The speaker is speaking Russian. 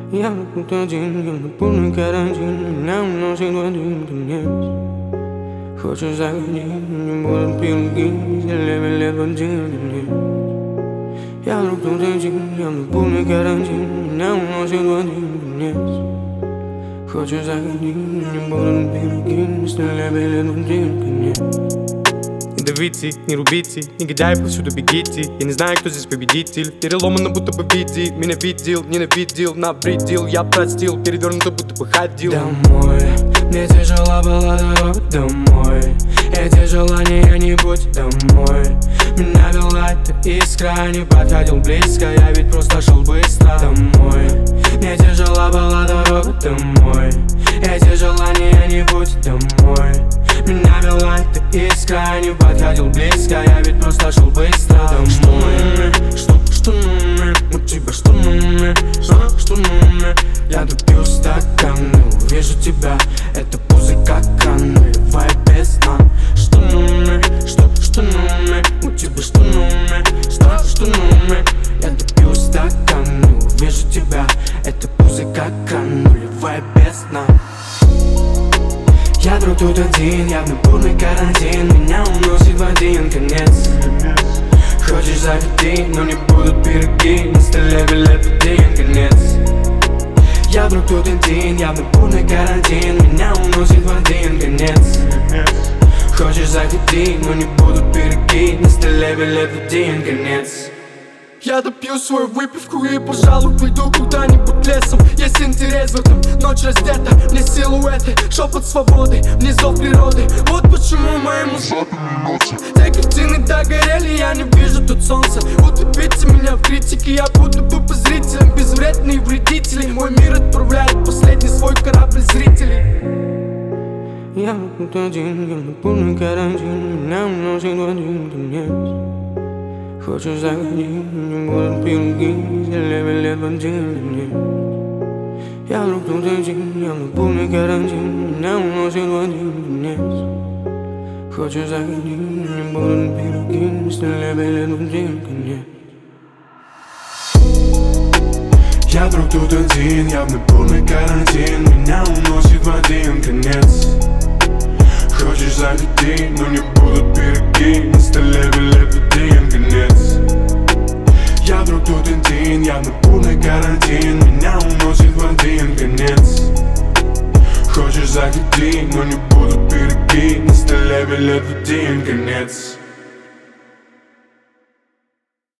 Я тут один, я на полный карантин. Меня уносит в один конец. Хочешь заходи, не будут пилки, 7 лет в один конец. Я вдруг тут один, я на полный карантин. Меня уносит в один конец. Хочешь заходи, не будут пилки, 7 лет в один конец. Не давите, не рубите, негодяи повсюду бегите. Я не знаю, кто здесь победитель. Переломано, будто бы видит. Меня видел, ненавидел, навредил. Я простил, перевернуто, будто бы ходил. Домой, мне тяжела была дорога домой. Эти желания не будь домой. Меня вела эта искра, не подходил близко. Я ведь просто шел быстро домой. Мне тяжела была дорога домой. Эти желания не будь домой. Меня вела эта искра, не подходил близко. Я ведь просто шел быстро домой. Что на уме? У тебя что на уме? Что на уме? Я допью стакан и увижу тебя. Это музыка нулевая бездна. Что на уме? Что на уме? У тебя что на уме? Что на уме? Я допью стакан и увижу тебя. Это музыка нулевая бездна. Я вдруг тут один, явно полный карантин. Меня уносит в один конец. Хочешь заходи, но не будут пироги. На столе билет в один конец. Я вдруг тут один, явно полный карантин. Меня уносит в один конец. Хочешь заходи, но не будут пироги. На столе билет в один конец. Я допью свою выпивку и, пожалуй, пойду куда-нибудь лесом. Есть интерес в этом, ночь раздета, мне силуэты, шепот свободы, мне зов природы. Вот почему моему те картины догорели, я не вижу тут солнца. Утопите меня в критике, я буду зрителем. Безвредные вредители, мой мир отправляет последний свой корабль зрителей. Я тут один, я на полный карантин. Меня уносит в один конец. Хочешь заходи, не будут пилки, 7 лет в один конец. Я вдруг тут один, я на полный карантин. Меня уносит в один конец. Хочешь заходи, не будут пилки, 7 лет в один конец. Я вдруг тут один, явно полный карантин. Меня уносит в один конец. Хочешь заходи, но не будут пироги. На столе билет в один конец. Я вдруг тут один, явно полный карантин. Меня уносит в один конец. Хочешь заходи, но не будут пироги. На столе билет в один конец.